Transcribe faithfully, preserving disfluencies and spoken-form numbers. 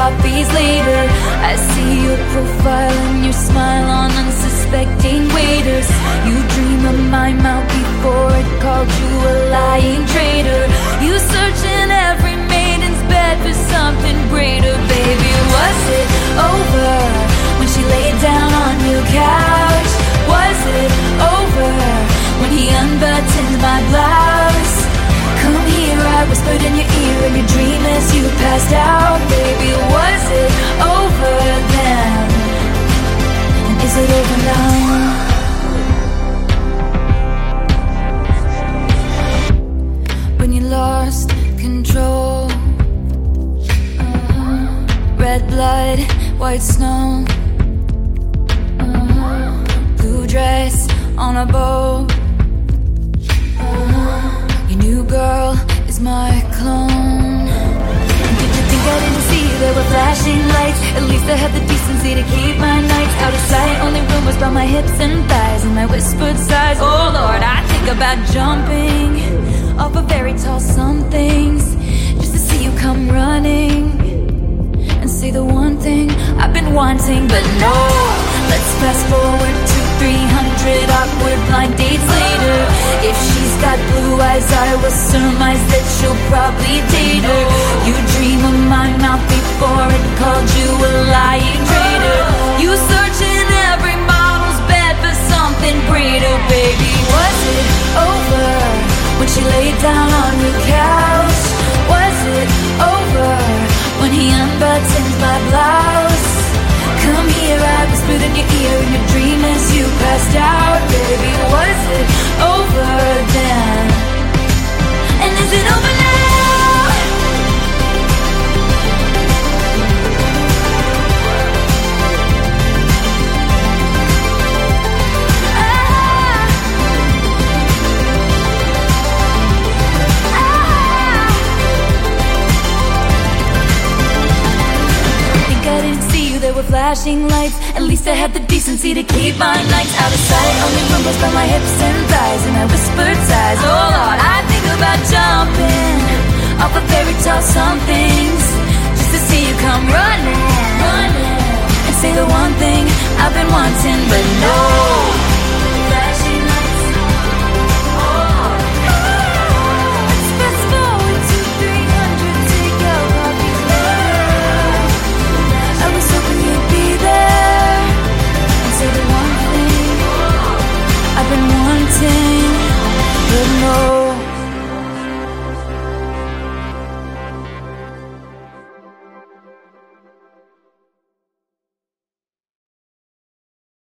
coffees later. I see your profile and your smile on unsuspecting waiters. You dream of my mouth before it called you a lying traitor. You search in every maiden's bed for something greater. Baby, was it over when she laid down on your couch? Was it over when he unbuttoned my blouse? Come here, I whispered in your ear in your dream as you passed out. Baby, was it over then? And is it over now? When you lost control, uh-huh. Red blood, white snow, uh-huh. Blue dress on a boat, uh-huh. Your new girl is my clone. And did you think I didn't see there were flashing lights? At least I had the decency to keep my nights out of sight. Only rumors about my hips and thighs and my whispered sighs. Oh Lord, I think about jumping off of very tall somethings just to see you come running and say the one thing I've been wanting. But no, let's fast forward to three hundred awkward blind dates later. If she's got blue eyes, I will surmise that she'll probably date her. You dream of my mouth before it called you a lying traitor. You search in every model's bed for something greater. Baby, was it over when she laid down on your couch? Was it over when he unbuttoned my blouse? Come here, I whispered in your ear in your dream as you passed out. Baby, was it over then? And is it over now? There were flashing lights. At least I had the decency to keep my nights out of sight. Only rumbles by my hips and thighs and my whispered sighs. Oh Lord, I think about jumping off of fairy tale somethings just to see you come running, running and say the one thing I've been wanting. But no flashing lights. Oh, let's fast forward to three hundred takeout coffees later. I was hoping you'd be there and say the one thing I've been wanting, but no.